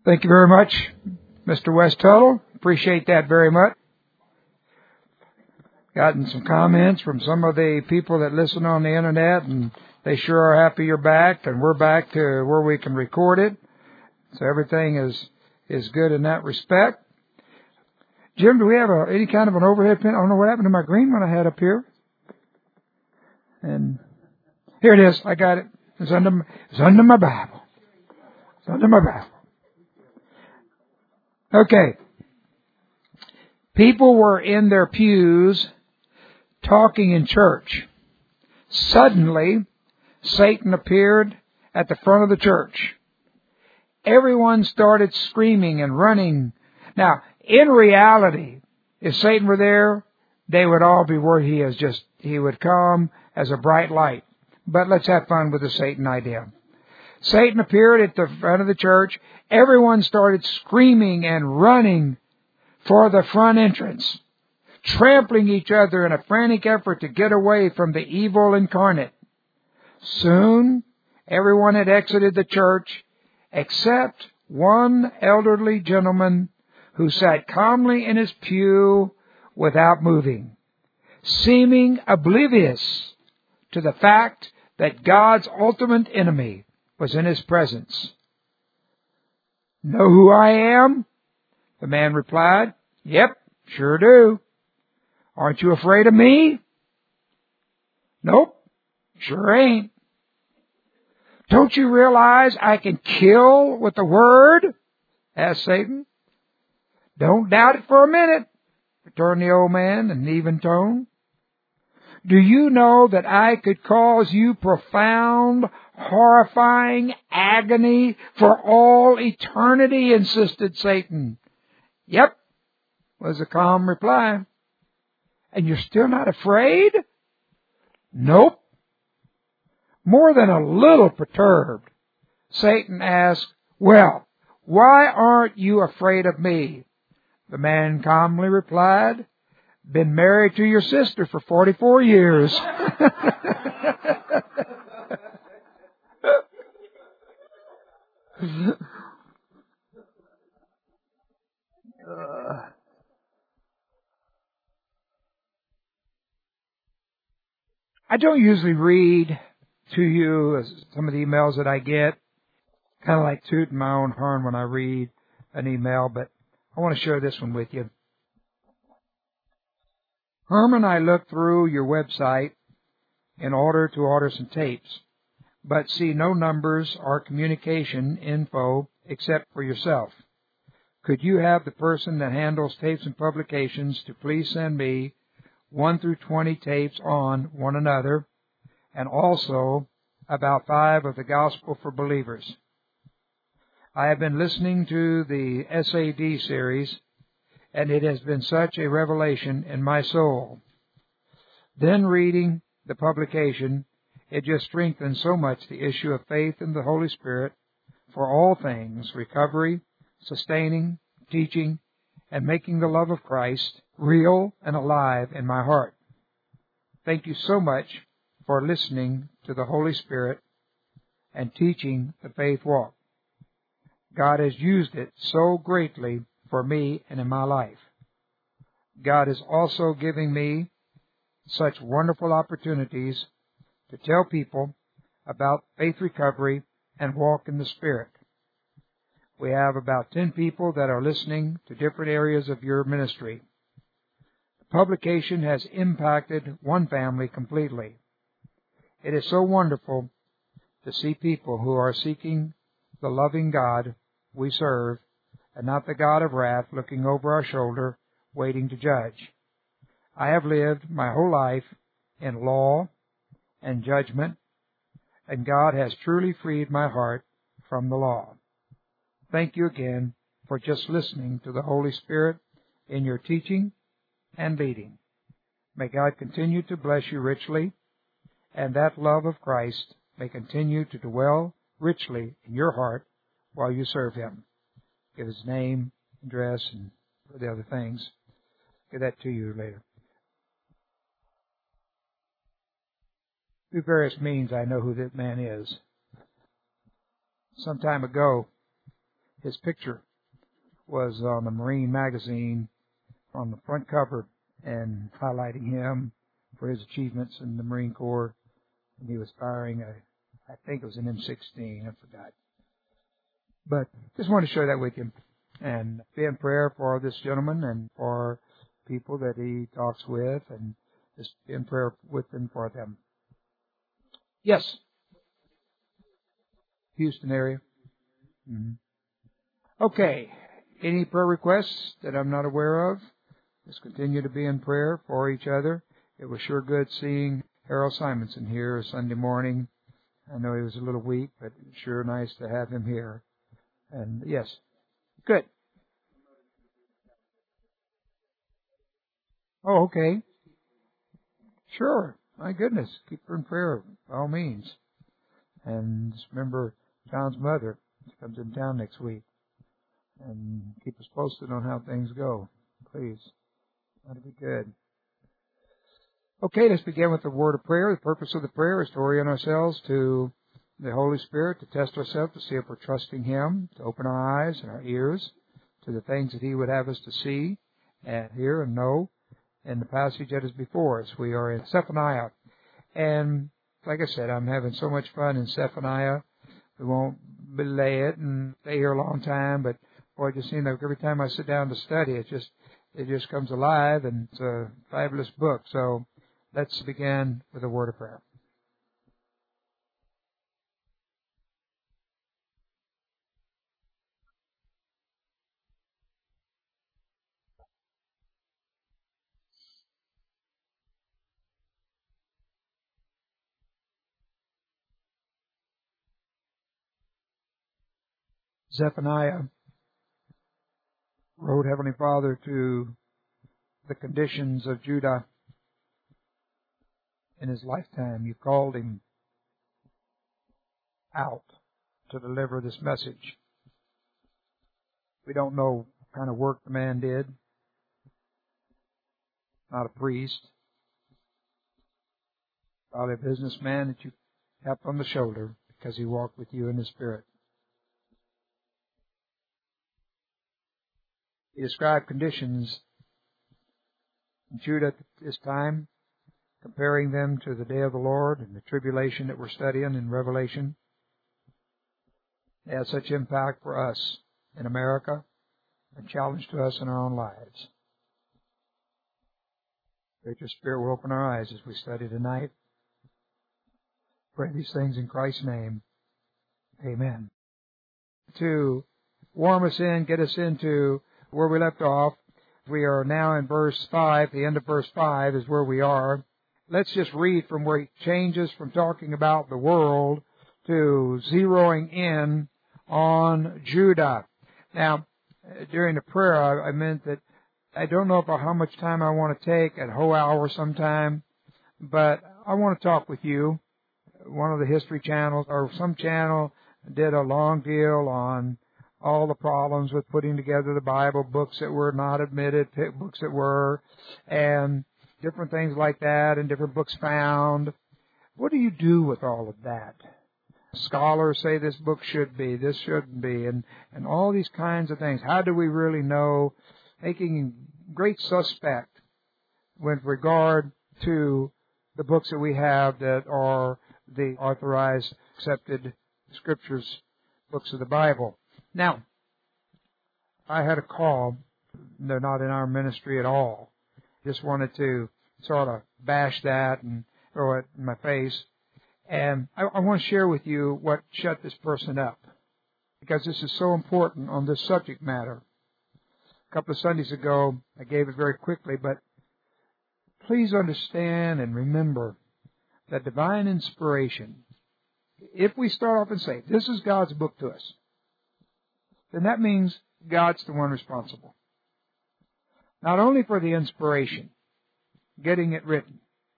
Thank you very much, Mr. West Tuttle. Appreciate that very much. Gotten some comments from some of the people that listen on the internet, and they sure are happy you're back, and we're back to where we can record it. So everything is good in that respect. Jim, do we have any kind of an overhead pin? I don't know what happened to my green one I had up here. And here it is. I got it. It's under my Bible. It's under my Bible. Okay. People were in their pews talking in church. Suddenly, Satan appeared at the front of the church. Everyone started screaming and running. Now, in reality, if Satan were there, they would all be where he is. He would come as a bright light. But let's have fun with the Satan idea. Satan appeared at the front of the church. Everyone started screaming and running for the front entrance, trampling each other in a frantic effort to get away from the evil incarnate. Soon, everyone had exited the church except one elderly gentleman who sat calmly in his pew without moving, seeming oblivious to the fact that God's ultimate enemy was in his presence. "Know who I am?" the man replied. "Yep, sure do." "Aren't you afraid of me?" "Nope, sure ain't." "Don't you realize I can kill with the word?" asked Satan. "Don't doubt it for a minute," returned the old man in an even tone. "Do you know that I could cause you profound, horrifying agony for all eternity?" insisted Satan. "Yep," was the calm reply. "And you're still not afraid?" "Nope." More than a little perturbed, Satan asked, "Well, why aren't you afraid of me?" The man calmly replied, "Been married to your sister for 44 years. I don't usually read to you some of the emails that I get. Kind of like tooting my own horn when I read an email, but I want to share this one with you. Herman, I looked through your website in order to order some tapes, but see no numbers or communication info except for yourself. Could you have the person that handles tapes and publications to please send me 1 through 20 tapes on one another, and also about 5 of the Gospel for Believers? I have been listening to the SAD series, and it has been such a revelation in my soul. Then reading the publication, it just strengthens so much the issue of faith in the Holy Spirit for all things, recovery, sustaining, teaching, and making the love of Christ real and alive in my heart. Thank you so much for listening to the Holy Spirit and teaching the faith walk. God has used it so greatly for me and in my life. God is also giving me such wonderful opportunities to tell people about faith recovery and walk in the Spirit. We have about 10 people that are listening to different areas of your ministry. The publication has impacted one family completely. It is so wonderful to see people who are seeking the loving God we serve, and not the God of wrath looking over our shoulder, waiting to judge. I have lived my whole life in law and judgment, and God has truly freed my heart from the law. Thank you again for just listening to the Holy Spirit in your teaching and leading. May God continue to bless you richly, and that love of Christ may continue to dwell richly in your heart while you serve Him. Give His name, address, and the other things. Give that to you later. Through various means, I know who that man is. Some time ago, his picture was on a Marine magazine on the front cover and highlighting him for his achievements in the Marine Corps. And he was firing I think it was an M16, I forgot. But just wanted to share that with you and be in prayer for this gentleman and for people that he talks with, and just be in prayer with and for them. Yes. Houston area. Mm-hmm. Okay. Any prayer requests that I'm not aware of? Let's continue to be in prayer for each other. It was sure good seeing Harold Simonson here Sunday morning. I know he was a little weak, but sure nice to have him here. And yes, good. Oh, okay. Sure. My goodness. Keep her in prayer by all means. And just remember John's mother. She comes in town next week. And keep us posted on how things go. Please. That'll be good. Okay, let's begin with the word of prayer. The purpose of the prayer is to orient ourselves to the Holy Spirit, to test ourselves, to see if we're trusting Him, to open our eyes and our ears to the things that He would have us to see and hear and know in the passage that is before us. We are in Zephaniah. And like I said, I'm having so much fun in Zephaniah. We won't belay it and stay here a long time, but boy, it just seems like every time I sit down to study, it just comes alive, and it's a fabulous book. So let's begin with a word of prayer. Zephaniah wrote, Heavenly Father, to the conditions of Judah in his lifetime. You called him out to deliver this message. We don't know what kind of work the man did. Not a priest. Probably a businessman that you tapped on the shoulder because he walked with you in the Spirit. He described conditions in Judah at this time, comparing them to the day of the Lord and the tribulation that we're studying in Revelation. It has such impact for us in America and challenge to us in our own lives. Pray your Spirit will open our eyes as we study tonight. Pray these things in Christ's name. Amen. To warm us in, get us into where we left off, we are now in verse 5. The end of verse 5 is where we are. Let's just read from where he changes from talking about the world to zeroing in on Judah. Now, during the prayer, I meant that I don't know about how much time I want to take, a whole hour sometime, but I want to talk with you. One of the history channels, or some channel, did a long deal on all the problems with putting together the Bible, books that were not admitted, books that were, and different things like that, and different books found. What do you do with all of that? Scholars say this book should be, this shouldn't be, and all these kinds of things. How do we really know? Making great suspect with regard to the books that we have that are the authorized, accepted scriptures, books of the Bible. Now, I had a call. They're not in our ministry at all. Just wanted to sort of bash that and throw it in my face. And I want to share with you what shut this person up, because this is so important on this subject matter. A couple of Sundays ago, I gave it very quickly, but please understand and remember that divine inspiration, if we start off and say, this is God's book to us, then that means God's the one responsible. Not only for the inspiration, getting it written,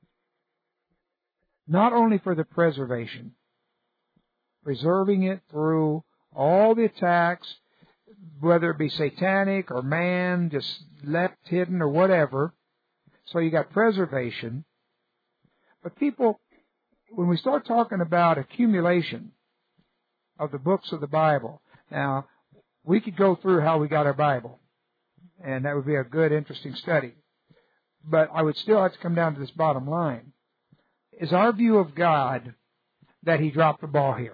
not only for the preservation, preserving it through all the attacks, whether it be satanic or man, just left hidden or whatever. So you got preservation. But people, when we start talking about accumulation of the books of the Bible, now, We could go through how we got our Bible, and that would be a good, interesting study. But I would still have to come down to this bottom line. Is our view of God that He dropped the ball here?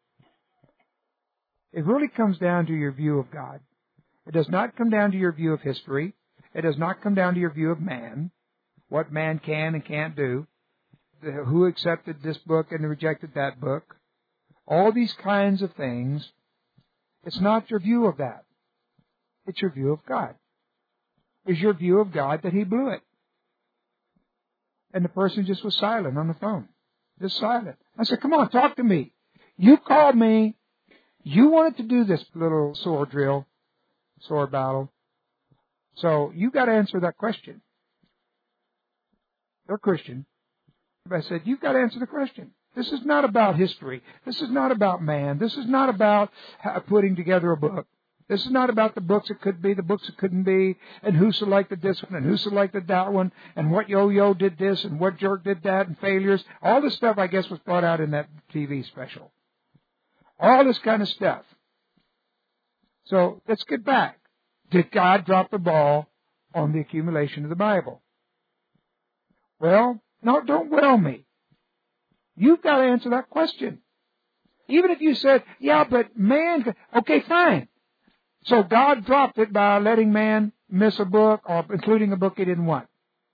It really comes down to your view of God. It does not come down to your view of history. It does not come down to your view of man, what man can and can't do, who accepted this book and rejected that book. All these kinds of things. It's not your view of that. It's your view of God. Is your view of God that He blew it? And the person just was silent on the phone. Just silent. I said, come on, talk to me. You called me. You wanted to do this little sword drill, sword battle. So you got to answer that question. They're Christian. I said, you've got to answer the question. This is not about history. This is not about man. This is not about putting together a book. This is not about the books it could be, the books it couldn't be, and who selected this one, and who selected that one, and what yo-yo did this, and what jerk did that, and failures. All this stuff, I guess, was brought out in that TV special. All this kind of stuff. So, let's get back. Did God drop the ball on the accumulation of the Bible? Well, no, don't well me. You've got to answer that question. Even if you said, yeah, but man, okay, fine. So God dropped it by letting man miss a book or including a book he didn't want.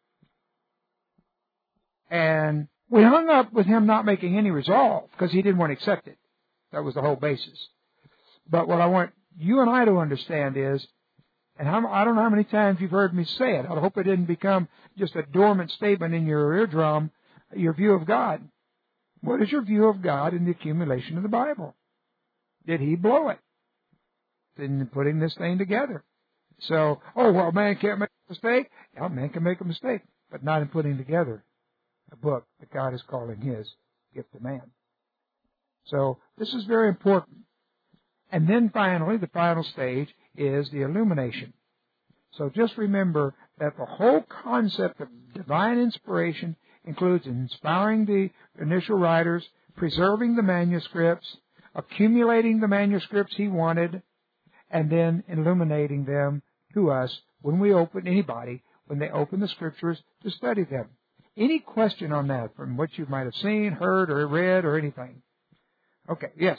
And we hung up with him not making any resolve because he didn't want to accept it. That was the whole basis. But what I want you and I to understand is, and I don't know how many times you've heard me say it. I hope it didn't become just a dormant statement in your eardrum, your view of God. What is your view of God in the accumulation of the Bible? Did He blow it in putting this thing together? So, well, man can't make a mistake. Yeah, man can make a mistake, but not in putting together a book that God is calling His gift to man. So, this is very important. And then finally, the final stage is the illumination. So just remember that the whole concept of divine inspiration includes inspiring the initial writers, preserving the manuscripts, accumulating the manuscripts He wanted, and then illuminating them to us when we open, anybody, when they open the Scriptures to study them. Any question on that from what you might have seen, heard, or read, or anything? Okay, yes.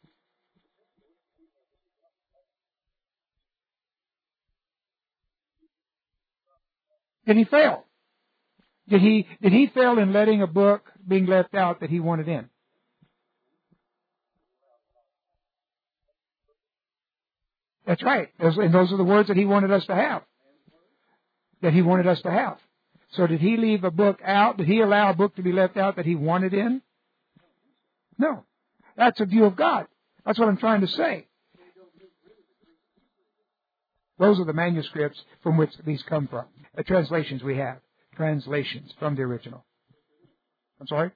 Did he fail? Did he fail in letting a book being left out that he wanted in? That's right. And those are the words that he wanted us to have. That he wanted us to have. So did he leave a book out? Did he allow a book to be left out that he wanted in? No. That's a view of God. That's what I'm trying to say. Those are the manuscripts from which these come from. The translations we have. Translations from the original. I'm sorry?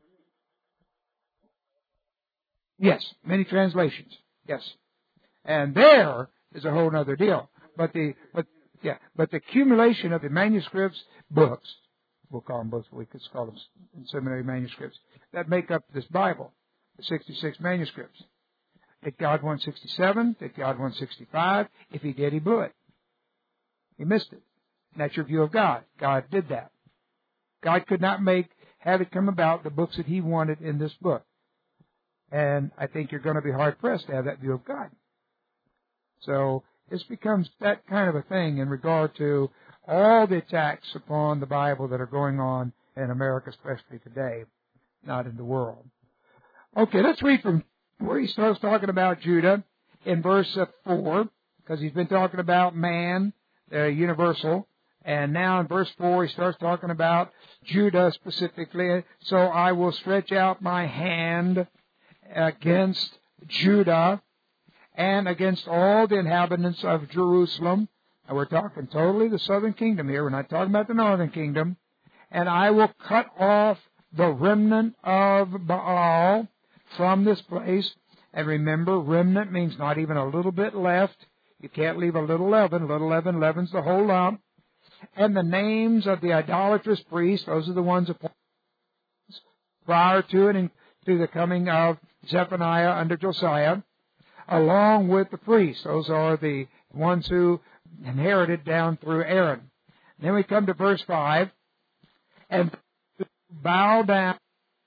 Yes, many translations. Yes. And there is a whole other deal. But the accumulation of the manuscripts, books, we'll call them books, we could call them seminary manuscripts, that make up this Bible, the 66 manuscripts. Did God want 67? Did God want 65? If He did, He blew it. He missed it. And that's your view of God. God did that. God could not have it come about the books that He wanted in this book. And I think you're going to be hard-pressed to have that view of God. So this becomes that kind of a thing in regard to all the attacks upon the Bible that are going on in America, especially today, not in the world. Okay, let's read from where he starts talking about Judah in verse 4, because he's been talking about man, universal, and now in verse 4 he starts talking about Judah specifically. So I will stretch out my hand against Judah and against all the inhabitants of Jerusalem. And we're talking totally the southern kingdom here. We're not talking about the northern kingdom. And I will cut off the remnant of Baal from this place. And remember, remnant means not even a little bit left. You can't leave a little leaven. Little leaven leavens the whole lump. And the names of the idolatrous priests, those are the ones appointed prior to it and to the coming of Zephaniah under Josiah. along with the priests. Those are the ones who inherited down through Aaron. Then we come to verse 5, and bow down.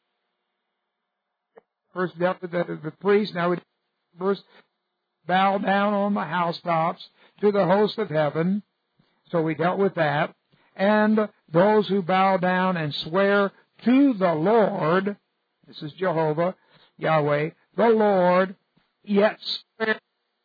First dealt with the priests, now we first bow down on the housetops to the host of heaven. So we dealt with that. And those who bow down and swear to the Lord, this is Jehovah, Yahweh, the Lord, yet swear.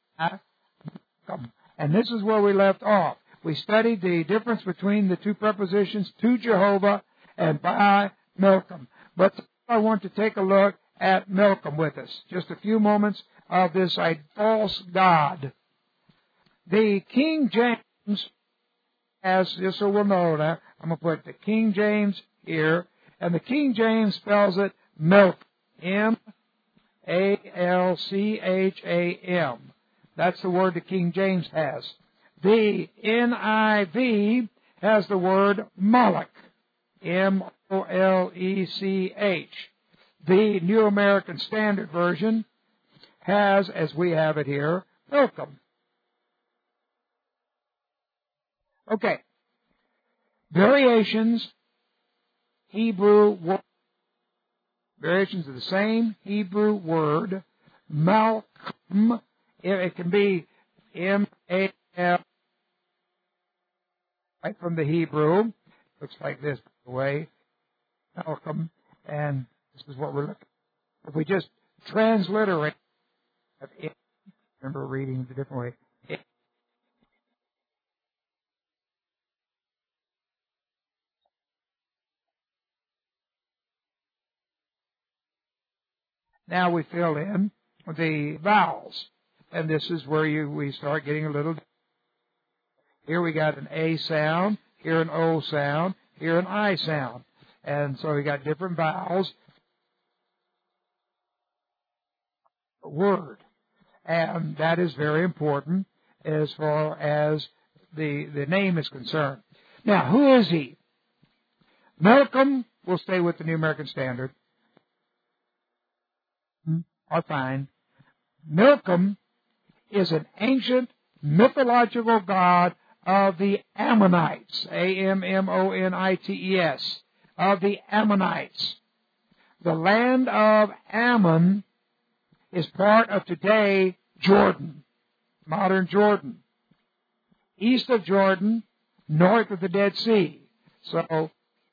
And this is where we left off. We studied the difference between the two prepositions, to Jehovah and by Milcom. But I want to take a look at Milcom with us. Just a few moments of this false god. The King James has, just so we'll know that, I'm going to put the King James here, and the King James spells it Milcom. M-A-L-C-H-A-M. That's the word the King James has. The NIV has the word Moloch. M-O-L-E-C-H. The New American Standard Version has, as we have it here, Milcom. Okay. Variations, Hebrew word. Variations of the same Hebrew word, Malcolm. It can be M-A-L, right from the Hebrew. Looks like this, by the way. Malcolm. And this is what we're looking at. If we just transliterate it, remember reading it a different way. Now we fill in the vowels. And this is where we start getting a little. Here we got an A sound, here an O sound, here an I sound. And so we got different vowels. Word. And that is very important as far as the name is concerned. Now, who is he? Milcom, we'll stay with the New American Standard. Are fine. Milcom is an ancient mythological god of the Ammonites. A-M-M-O-N-I-T-E-S. Of the Ammonites. The land of Ammon is part of today Jordan, modern Jordan. East of Jordan, north of the Dead Sea. So,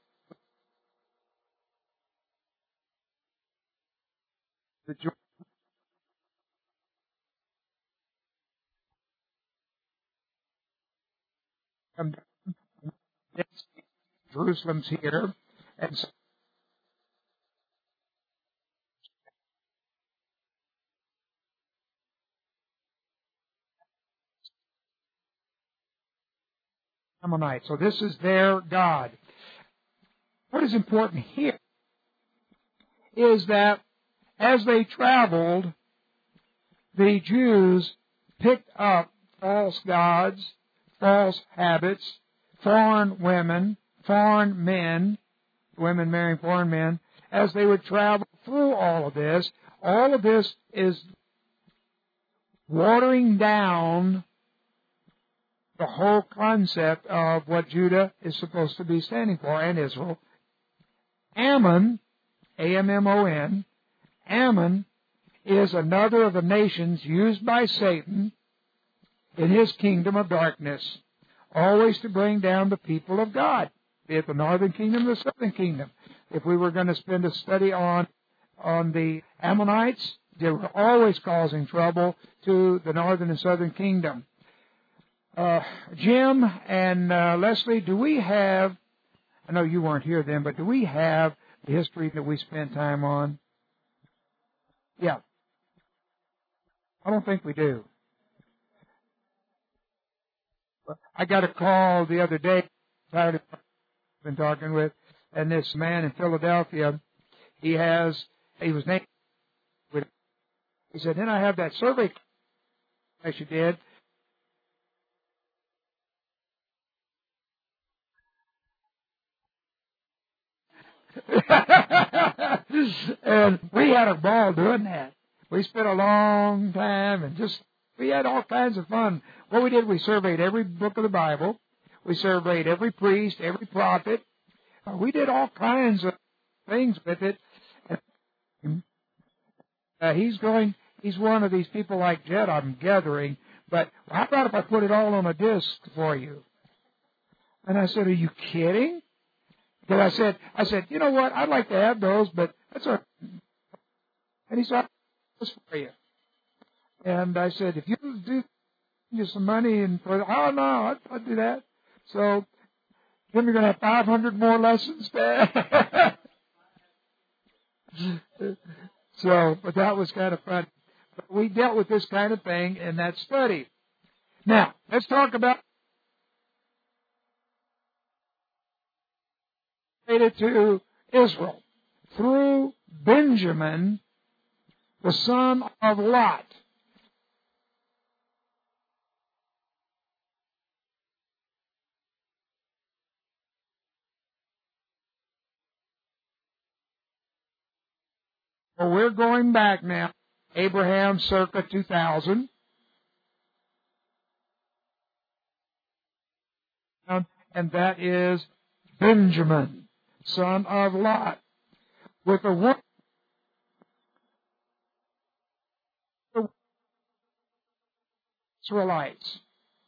the Jordan. Jerusalem's here, and so Ammonite. So this is their God. What is important here is that as they traveled, the Jews picked up false gods, false habits, foreign women, foreign men, women marrying foreign men. As they would travel through all of this is watering down the whole concept of what Judah is supposed to be standing for, and Israel. Ammon, A-M-M-O-N, Ammon is another of the nations used by Satan in his kingdom of darkness, always to bring down the people of God, be it the northern kingdom or the southern kingdom. If we were going to spend a study on the Ammonites, they were always causing trouble to the northern and southern kingdom. Jim and Leslie, do we have, I know you weren't here then, but do we have the history that we spent time on? Yeah. I don't think we do. I got a call the other day, I've been talking with, and this man in Philadelphia, he was named, he said, then I have that survey as you did. And we had a ball doing that. we spent a long time and we had all kinds of fun. What we did, we surveyed every book of the Bible. We surveyed every priest, every prophet. We did all kinds of things with it. He's one of these people like Jed I'm gathering, but how about if I put it all on a disc for you? And I said, are you kidding? Because I said, you know what, I'd like to have those, but that's all right. And he said, I'll do this for you. And I said, if you do give some money and for oh no, I'd do that. So then you're going to have 500 more lessons there. So, but that was kind of fun. But we dealt with this kind of thing in that study. Now, let's talk about related to Israel through Benjamin, the son of Lot. Well, we're going back now. Abraham circa 2000. And that is Benjamin, son of Lot, with a woman. Israelites.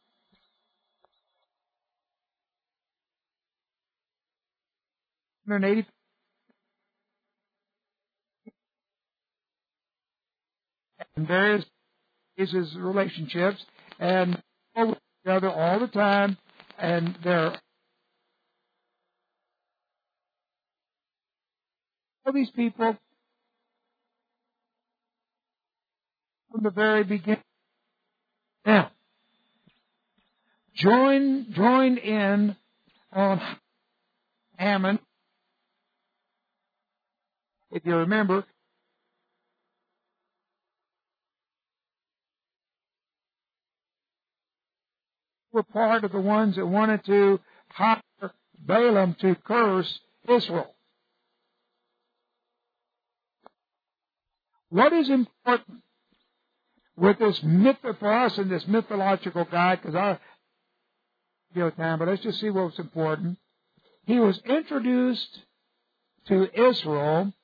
And various his relationships, and all together all the time, and they're all these people from the very beginning. Now, join in on Ammon. If you remember, were part of the ones that wanted to hire Balaam to curse Israel. What is important with this myth for us and this mythological guide, because I deal with time, but let's just see what's important. He was introduced to Israel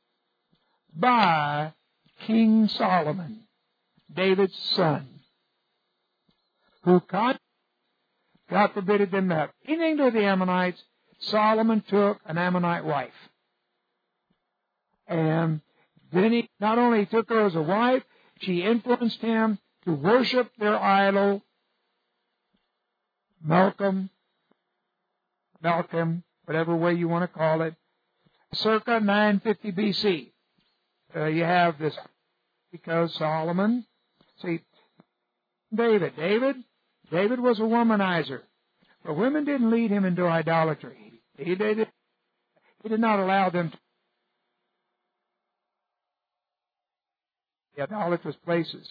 by King Solomon, David's son, who God forbid them to have anything to do with the Ammonites. Solomon took an Ammonite wife. And then he not only took her as a wife, she influenced him to worship their idol, Malcolm, whatever way you want to call it, circa 950 B.C. You have this, because Solomon, see, David was a womanizer. But women didn't lead him into idolatry. He did not allow them to the idolatrous places.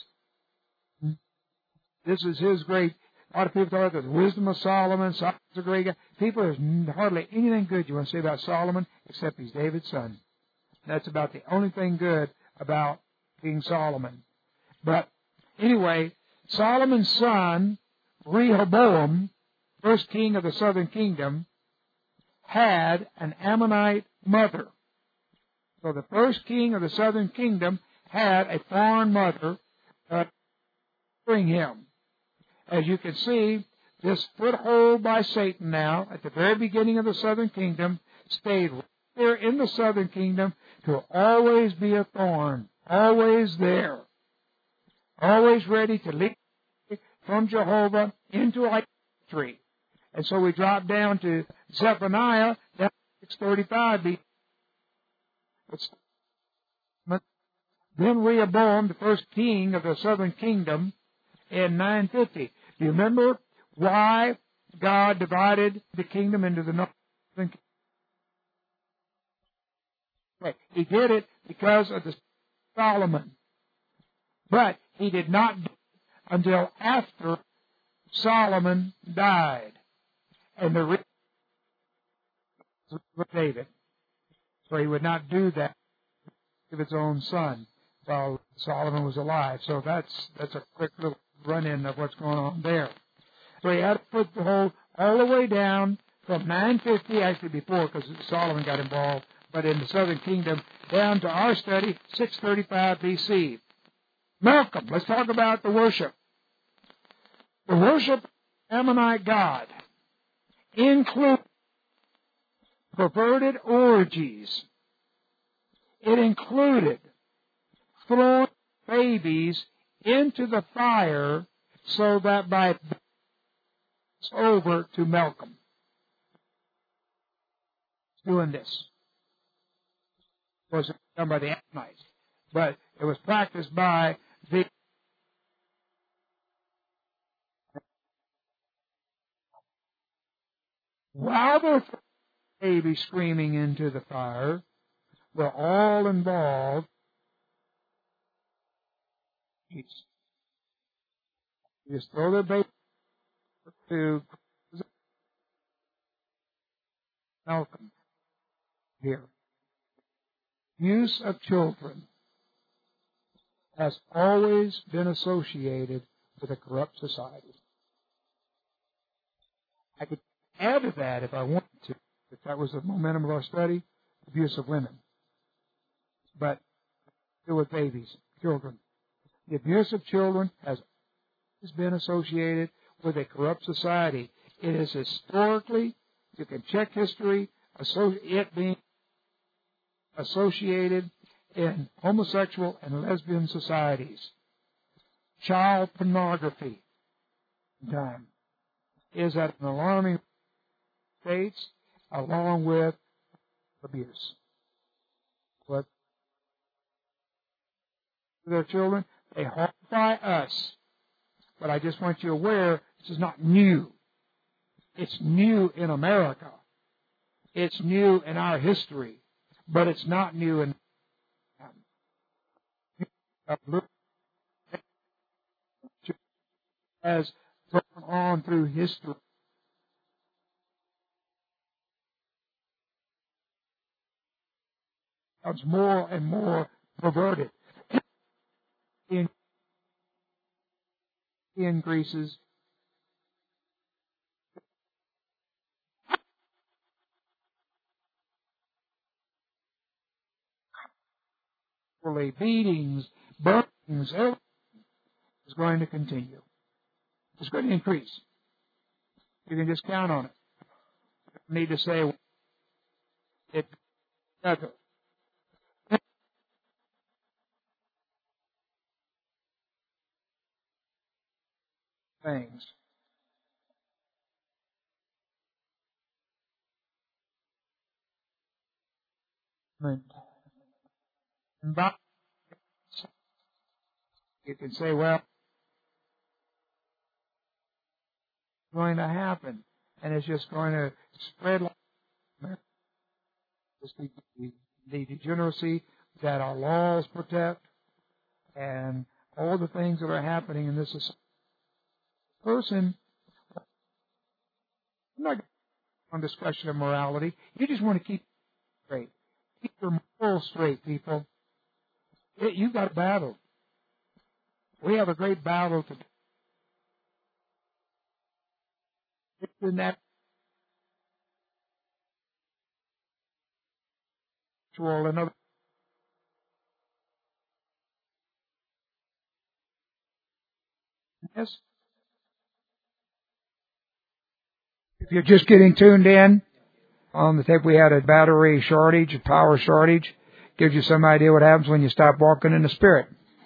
This is his great. A lot of people talk about the wisdom of Solomon. Solomon's a great guy. People, there's hardly anything good you want to say about Solomon except he's David's son. That's about the only thing good about King Solomon. But anyway, Solomon's son, Rehoboam, first king of the southern kingdom, had an Ammonite mother. So the first king of the southern kingdom had a foreign mother bring him. As you can see, this foothold by Satan now, at the very beginning of the southern kingdom, stayed right there in the southern kingdom to always be a thorn, always there, always ready to lead from Jehovah into idolatry. And so we drop down to Zephaniah, that's 635 BC. Then Rehoboam, the first king of the southern kingdom, in 950. Do you remember why God divided the kingdom into the northern kingdom? Okay. He did it because of the Solomon. But he did not do it until after Solomon died. And the reason was David. So he would not do that of his own son. while Solomon was alive. So that's a quick little run-in of what's going on there. So he had to put the whole all the way down from 950, actually before, because Solomon got involved, but in the southern kingdom, down to our study, 635 B.C. Malcolm, let's talk about the worship. The worship of the Ammonite god includes perverted orgies. It included throwing babies into the fire so that by it's over to Malcolm. Doing this. It wasn't done by the Ammonites, but it was practiced by the while the baby screaming into the fire, we're all involved. You just throw the baby to Malcolm here. Use of children has always been associated with a corrupt society. I could add to that if I wanted to, if that was the momentum of our study, abuse of women. But do with babies, children. The abuse of children has always been associated with a corrupt society. It is historically, you can check history, it being associated in homosexual and lesbian societies. Child pornography time is at an alarming rate, along with abuse. But their children, they horrify us. But I just want you aware, this is not new. It's new in America. It's new in our history. But it's not new in as gone on through history. It's more and more perverted. Increases. Beatings, burnings, everything is going to continue. It's going to increase. You can just count on it. You don't need to say it. Things. And you can say, well, it's going to happen, and it's just going to spread like the degeneracy that our laws protect, and all the things that are happening in this society. Person, I'm not on discussion of morality. You just want to keep it straight. Keep your morals straight, people. You've got a battle. We have a great battle to. It's in that and other. Yes. If you're just getting tuned in, on the tape we had a battery shortage, a power shortage. Gives you some idea what happens when you stop walking in the Spirit.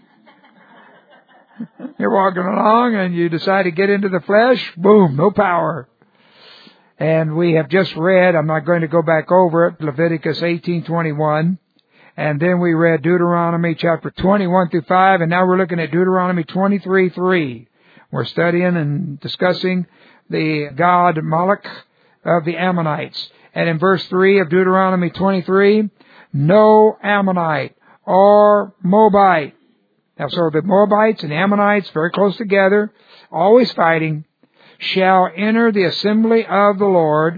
You're walking along and you decide to get into the flesh, boom, no power. And we have just read, I'm not going to go back over it, Leviticus 18:21. And then we read Deuteronomy chapter 21 through 5, and now we're looking at Deuteronomy 23:3. We're studying and discussing the god Moloch of the Ammonites. And in verse 3 of Deuteronomy 23, no Ammonite or Moabite. Now, so the Moabites and the Ammonites, very close together, always fighting, shall enter the assembly of the Lord,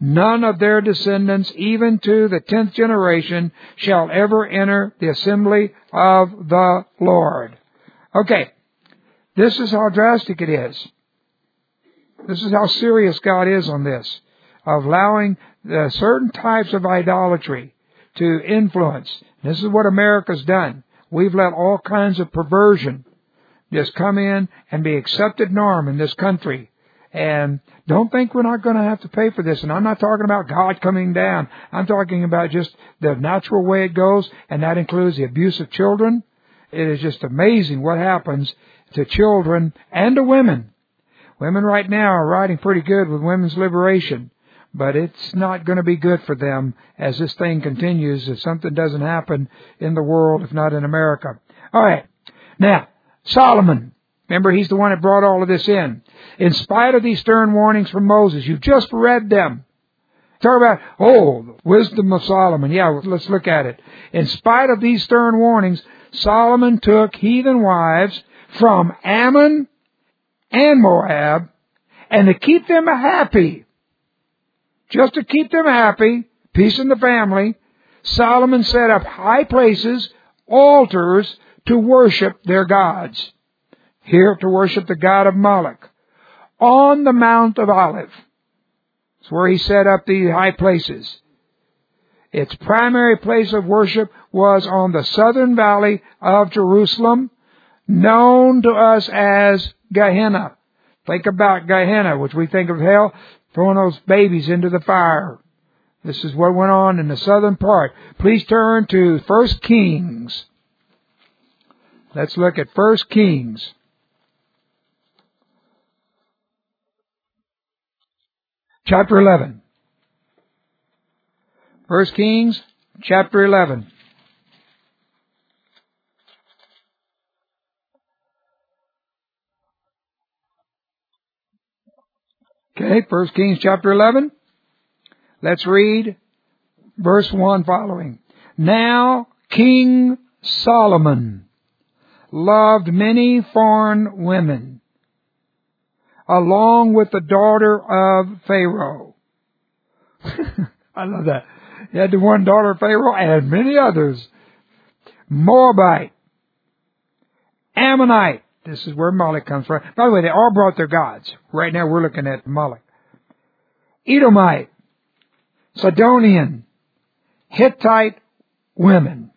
none of their descendants, even to the 10th generation, shall ever enter the assembly of the Lord. Okay, this is how drastic it is. This is how serious God is on this, of allowing certain types of idolatry to influence. This is what America's done. We've let all kinds of perversion just come in and be accepted norm in this country. And don't think we're not going to have to pay for this. And I'm not talking about God coming down. I'm talking about just the natural way it goes, and that includes the abuse of children. It is just amazing what happens to children and to women. Women right now are riding pretty good with women's liberation, but it's not going to be good for them as this thing continues, if something doesn't happen in the world, if not in America. All right. Now, Solomon. Remember, he's the one that brought all of this in. In spite of these stern warnings from Moses, you've just read them. Talk about, the wisdom of Solomon. Yeah, let's look at it. In spite of these stern warnings, Solomon took heathen wives from Ammon and Moab, and to keep them happy, just to keep them happy, peace in the family, Solomon set up high places, altars, to worship their gods. Here to worship the god of Moloch. On the Mount of Olive. It's where he set up the high places. Its primary place of worship was on the southern valley of Jerusalem, known to us as Gehenna. Think about Gehenna, which we think of hell, throwing those babies into the fire. This is what went on in the southern part. Please turn to 1 Kings. Let's look at 1 Kings. Chapter 11. 1 Kings, chapter 11. Okay, 1 Kings, chapter 11. Let's read verse 1 following. Now King Solomon loved many foreign women, along with the daughter of Pharaoh. I love that. He had the one daughter of Pharaoh and many others. Moabite, Ammonite. This is where Moloch comes from. By the way, they all brought their gods. Right now we're looking at Moloch. Edomite, Sidonian, Hittite women.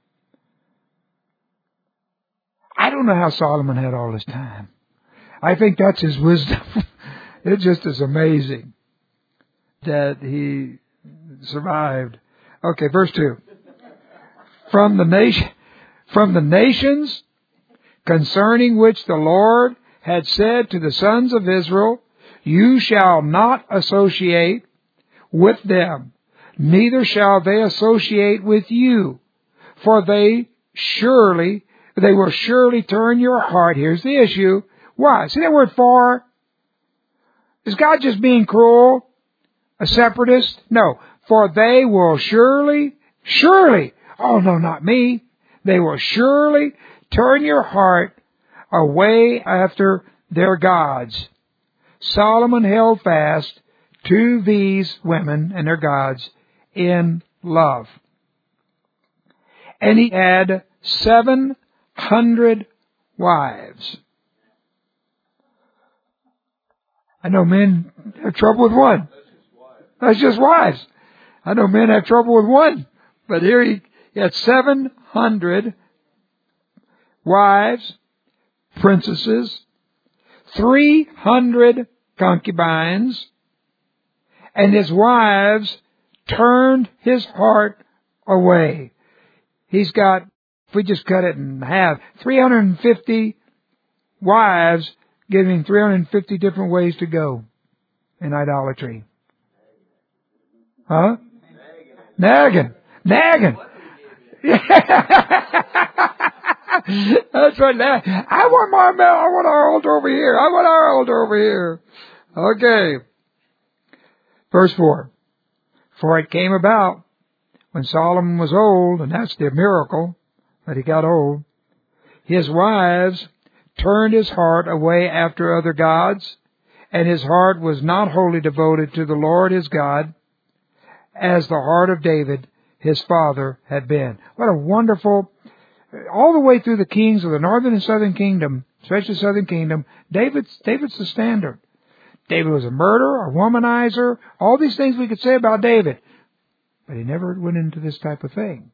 I don't know how Solomon had all this time. I think that's his wisdom. It just is amazing that he survived. Okay, verse 2. From the nations concerning which the Lord had said to the sons of Israel, you shall not associate with them, neither shall they associate with you, for they will surely turn your heart. Here's the issue. Why? See that word for? Is God just being cruel? A separatist? No. For they will surely, oh no, not me. They will surely turn your heart away after their gods. Solomon held fast to these women and their gods in love. And he had 700 wives. I know men have trouble with one. That's just wives. I know men have trouble with one. But here he had 700 wives, princesses, 300 concubines, and his wives turned his heart away. He's got, if we just cut it in half, 350 wives, giving 350 different ways to go in idolatry. Huh? Nagging. That's right. I want our altar over here. Okay. Verse 4. For it came about when Solomon was old, and that's the miracle that he got old, his wives turned his heart away after other gods, and his heart was not wholly devoted to the Lord his God. as the heart of David, his father, had been. What a wonderful, all the way through the kings of the northern and southern kingdom, especially the southern kingdom, David's the standard. David was a murderer, a womanizer, all these things we could say about David. But he never went into this type of thing.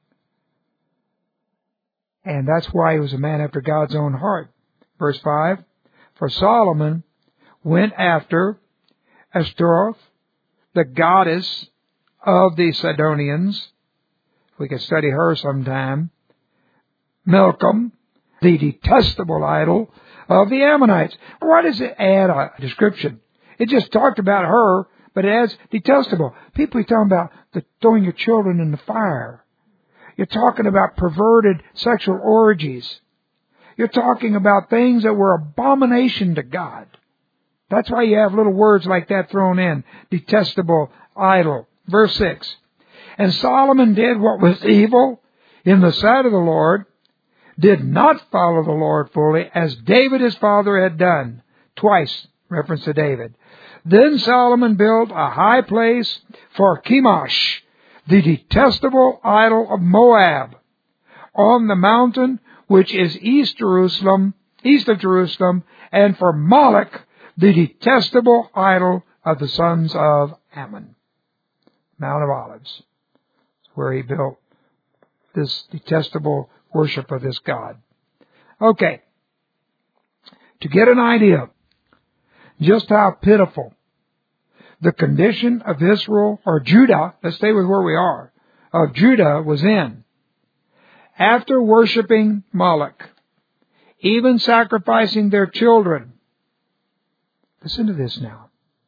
And that's why he was a man after God's own heart. Verse 5, for Solomon went after Ashtaroth, the goddess of the Sidonians. We could study her sometime. Milcom, the detestable idol of the Ammonites. Why does it add a description? It just talked about her, but it adds detestable. People are talking about throwing your children in the fire. You're talking about perverted sexual orgies. You're talking about things that were abomination to God. That's why you have little words like that thrown in. Detestable idol. Verse 6. And Solomon did what was evil in the sight of the Lord, did not follow the Lord fully, as David his father had done. Twice, reference to David. Then Solomon built a high place for Chemosh, the detestable idol of Moab, on the mountain which is east of Jerusalem, and for Moloch, the detestable idol of the sons of Ammon. Mount of Olives, where he built this detestable worship of this God. Okay, to get an idea just how pitiful the condition of Israel, or Judah, let's stay with where we are, of Judah was in. After worshiping Moloch, even sacrificing their children. Listen to this now.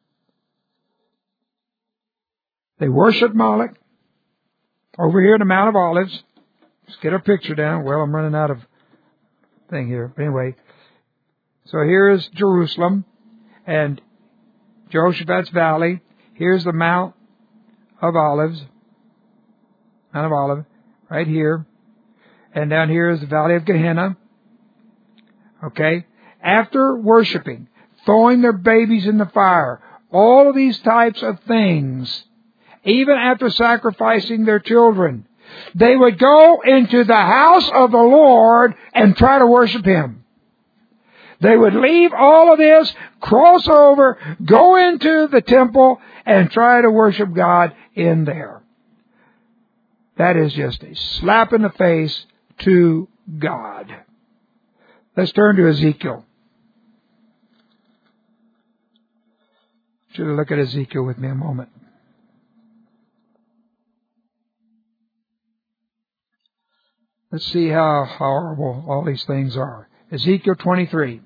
They worshiped Moloch over here in the Mount of Olives. Let's get our picture down. Well, I'm running out of thing here. But anyway, so here is Jerusalem and Jehoshaphat's Valley. Here's the Mount of Olives. Mount of Olive, right here. And down here is the Valley of Gehenna. Okay? After worshiping, throwing their babies in the fire, all of these types of things, even after sacrificing their children, they would go into the house of the Lord and try to worship Him. They would leave all of this, cross over, go into the temple, and try to worship God in there. That is just a slap in the face to God. Let's turn to Ezekiel. Should look at Ezekiel with me a moment. Let's see how horrible all these things are. Ezekiel 23.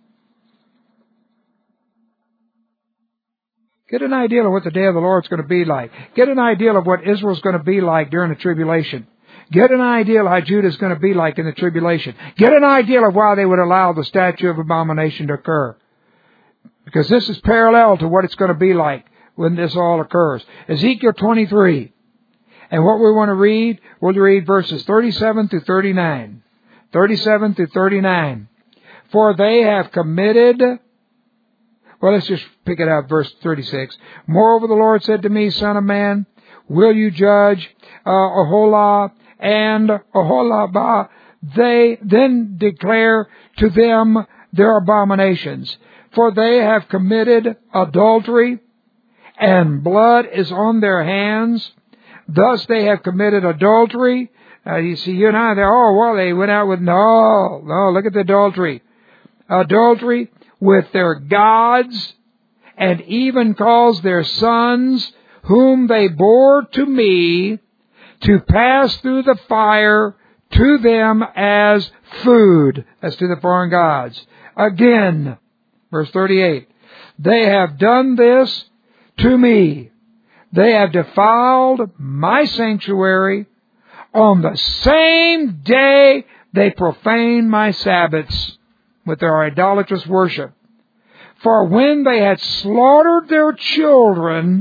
Get an idea of what the day of the Lord is going to be like. Get an idea of what Israel is going to be like during the tribulation. Get an idea of how Judah is going to be like in the tribulation. Get an idea of why they would allow the statute of abomination to occur. Because this is parallel to what it's going to be like when this all occurs. Ezekiel 23. And what we want to read, we'll read verses 37 through 39. 37 through 39. For they have committed... Well, let's just pick it up, verse 36. Moreover, the Lord said to me, Son of man, will you judge Aholah and Aholabah? They then declare to them their abominations. For they have committed adultery, and blood is on their hands. Thus they have committed adultery. You see, you and I, they went out with, no, look at the adultery. Adultery with their gods, and even caused their sons, whom they bore to me, to pass through the fire to them as food, as to the foreign gods. Again, verse 38, they have done this to me. They have defiled my sanctuary. On the same day they profane my Sabbaths with their idolatrous worship. For when they had slaughtered their children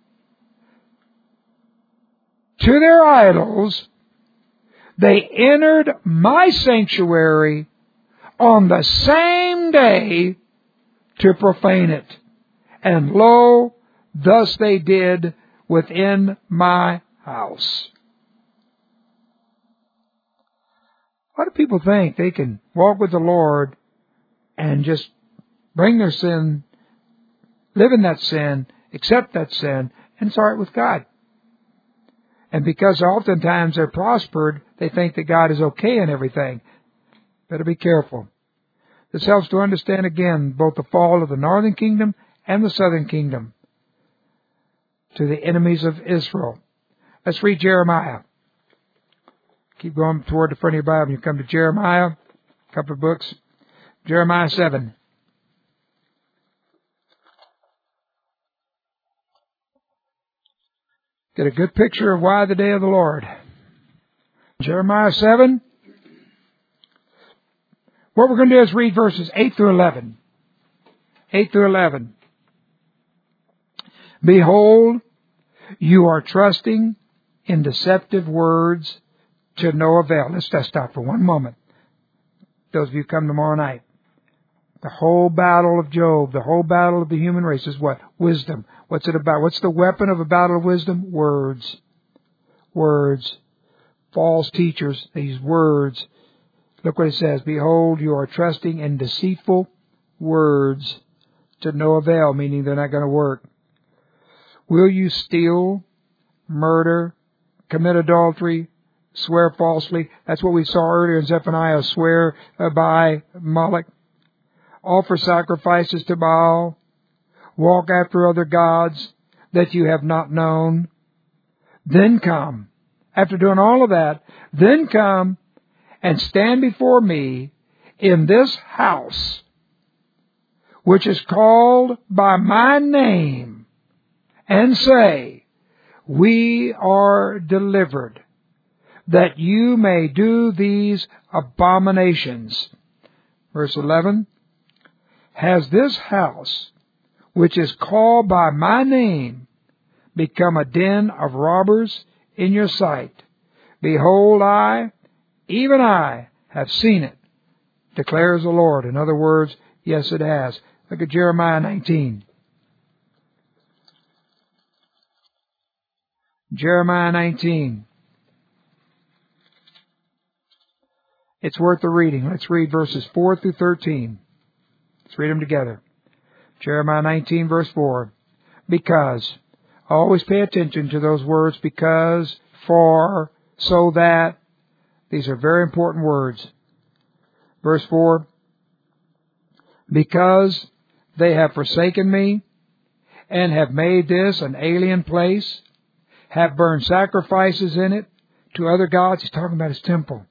to their idols, they entered my sanctuary on the same day to profane it. And lo, thus they did within my house. A lot of people think they can walk with the Lord and just bring their sin, live in that sin, accept that sin, and it's all right with God. And because oftentimes they're prospered, they think that God is okay in everything. Better be careful. This helps to understand again both the fall of the northern kingdom and the southern kingdom to the enemies of Israel. Let's read Jeremiah. Keep going toward the front of your Bible. You come to Jeremiah, a couple of books. Jeremiah 7. Get a good picture of why the day of the Lord. Jeremiah 7. What we're going to do is read verses 8 through 11. 8 through 11. Behold, you are trusting in deceptive words to no avail. Let's just stop for one moment. Those of you who come tomorrow night. The whole battle of Job, the whole battle of the human race is what? Wisdom. What's it about? What's the weapon of a battle of wisdom? Words. Words. False teachers, these words. Look what it says. Behold, you are trusting in deceitful words to no avail, meaning they're not going to work. Will you steal, murder, commit adultery, swear falsely? That's what we saw earlier in Zephaniah. Swear by Moloch. Offer sacrifices to Baal. Walk after other gods that you have not known. Then come. After doing all of that, then come and stand before me in this house, which is called by my name, and say, we are delivered, that you may do these abominations. Verse 11, has this house, which is called by my name, become a den of robbers in your sight? Behold, I, even I, have seen it, declares the Lord. In other words, yes, it has. Look at Jeremiah 19. Jeremiah 19. It's worth the reading. Let's read verses 4 through 13. Let's read them together. Jeremiah 19, verse 4. Because. Always pay attention to those words. Because, for, so that. These are very important words. Verse 4. Because they have forsaken me, and have made this an alien place, have burned sacrifices in it to other gods. He's talking about his temple.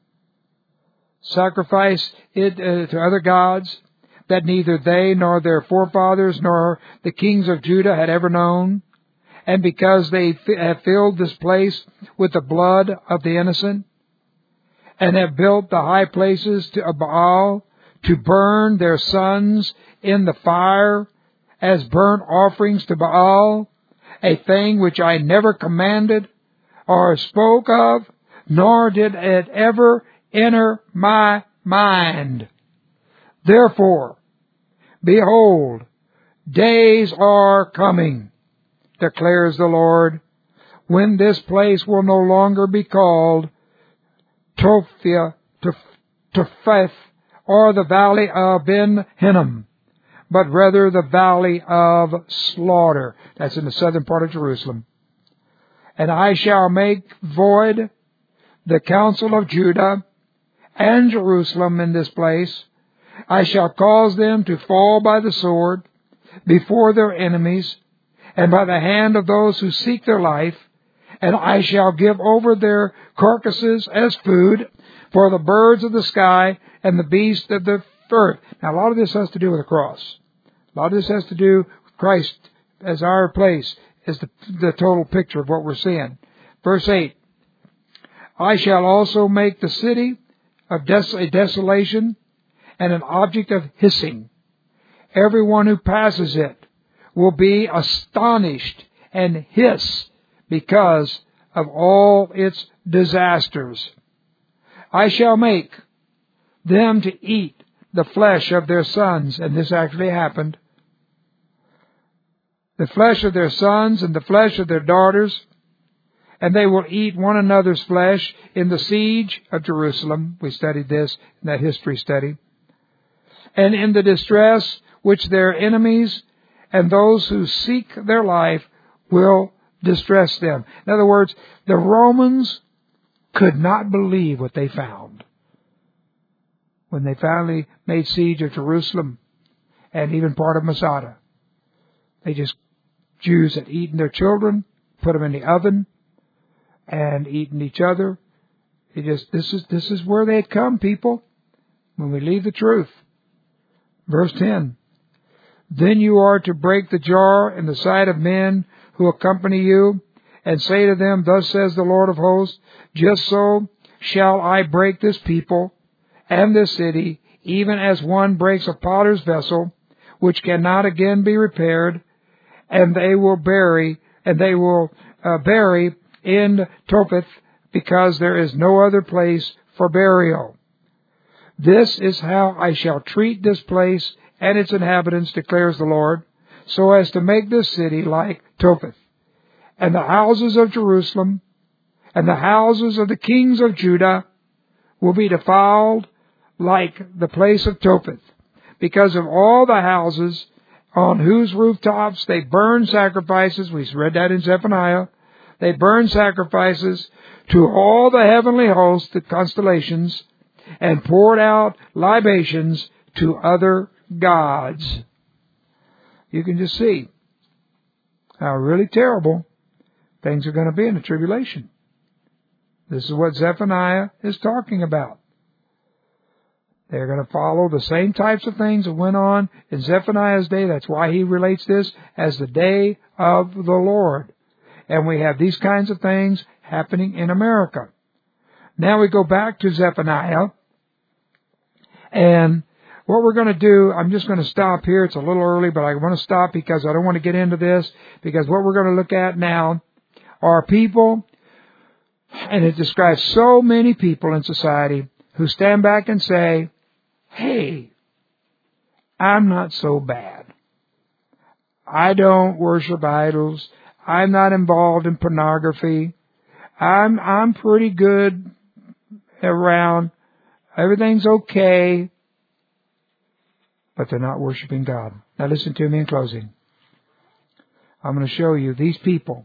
Sacrifice it to other gods that neither they nor their forefathers nor the kings of Judah had ever known. And because they have filled this place with the blood of the innocent, and have built the high places of Baal to burn their sons in the fire as burnt offerings to Baal, a thing which I never commanded or spoke of, nor did it ever enter my mind. Therefore, behold, days are coming, declares the Lord, when this place will no longer be called Topheth, or the valley of Ben Hinnom, but rather the valley of slaughter. That's in the southern part of Jerusalem. And I shall make void the counsel of Judah and Jerusalem in this place. I shall cause them to fall by the sword before their enemies, and by the hand of those who seek their life, and I shall give over their carcasses as food for the birds of the sky and the beasts of the earth. Now, a lot of this has to do with the cross. A lot of this has to do with Christ as our place, is the total picture of what we're seeing. Verse 8, I shall also make the city of desolation and an object of hissing. Everyone who passes it will be astonished and hiss because of all its disasters. I shall make them to eat the flesh of their sons, and this actually happened. the flesh of their sons and the flesh of their daughters, and they will eat one another's flesh in the siege of Jerusalem. We studied this in that history study. And in the distress which their enemies and those who seek their life will distress them. In other words, the Romans could not believe what they found when they finally made siege of Jerusalem and even part of Masada. Jews had eaten their children, put them in the oven, and eaten each other. This is where they had come, people, when we leave the truth. Verse 10. Then you are to break the jar in the sight of men who accompany you, and say to them, Thus says the Lord of hosts, just so shall I break this people and this city, even as one breaks a potter's vessel, which cannot again be repaired, and they will bury in Topheth, because there is no other place for burial. This is how I shall treat this place and its inhabitants, declares the Lord, so as to make this city like Topheth. And the houses of Jerusalem and the houses of the kings of Judah will be defiled like the place of Topheth, because of all the houses on whose rooftops they burn sacrifices. We read that in Zephaniah. They burn sacrifices to all the heavenly hosts, the constellations, and poured out libations to other gods. You can just see how really terrible things are going to be in the tribulation. This is what Zephaniah is talking about. They're going to follow the same types of things that went on in Zephaniah's day. That's why he relates this as the day of the Lord. And we have these kinds of things happening in America. Now we go back to Zephaniah. And what we're going to do, I'm just going to stop here. It's a little early, but I want to stop because I don't want to get into this. Because what we're going to look at now are people, and it describes so many people in society who stand back and say, hey, I'm not so bad. I don't worship idols. I'm not involved in pornography. I'm pretty good around. Everything's okay. But they're not worshiping God. Now listen to me in closing. I'm going to show you these people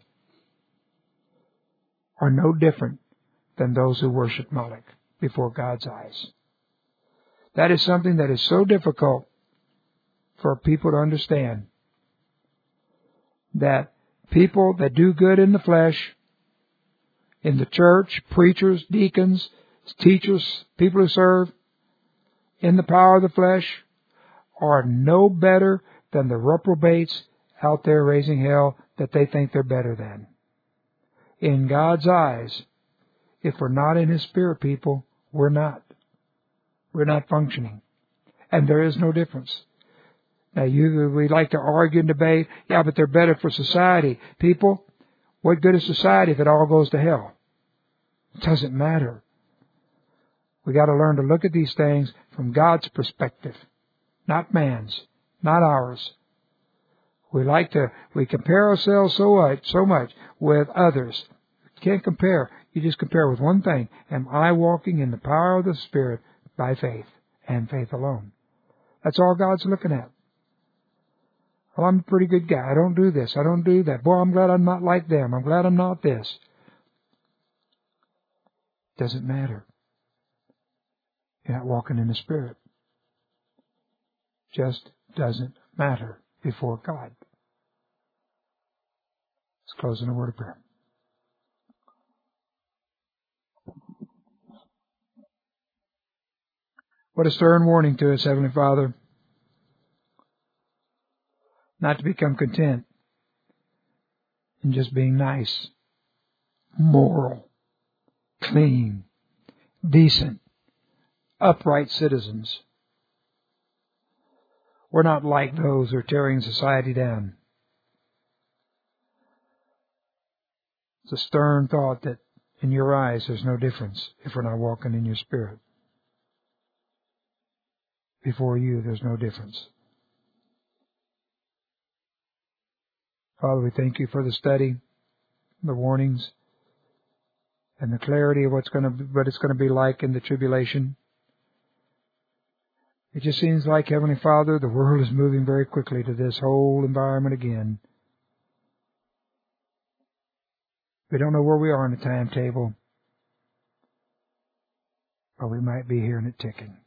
are no different than those who worship Moloch before God's eyes. That is something that is so difficult for people to understand. That people that do good in the flesh, in the church, preachers, deacons, teachers, people who serve in the power of the flesh, are no better than the reprobates out there raising hell that they think they're better than. In God's eyes, if we're not in His Spirit, people, we're not. We're not functioning. And there is no difference. Now, we like to argue and debate, yeah, but they're better for society. People, what good is society if it all goes to hell? It doesn't matter. We got to learn to look at these things from God's perspective, not man's, not ours. We compare ourselves so much with others. You can't compare. You just compare with one thing. Am I walking in the power of the Spirit by faith and faith alone? That's all God's looking at. Well, I'm a pretty good guy. I don't do this. I don't do that. Boy, I'm glad I'm not like them. I'm glad I'm not this. Doesn't matter. You're not walking in the Spirit. Just doesn't matter before God. Let's close in a word of prayer. What a stern warning to us, Heavenly Father, not to become content in just being nice, moral, clean, decent, upright citizens. We're not like those who are tearing society down. It's a stern thought that in your eyes there's no difference if we're not walking in your Spirit. Before you, there's no difference. Father, we thank you for the study, the warnings, and the clarity of what it's going to be like in the tribulation. It just seems like, Heavenly Father, the world is moving very quickly to this whole environment again. We don't know where we are in the timetable, but we might be hearing it ticking.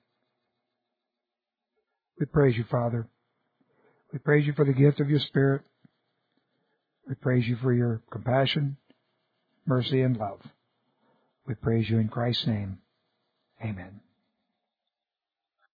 We praise you, Father. We praise you for the gift of your Spirit. We praise you for your compassion, mercy, and love. We praise you in Christ's name. Amen.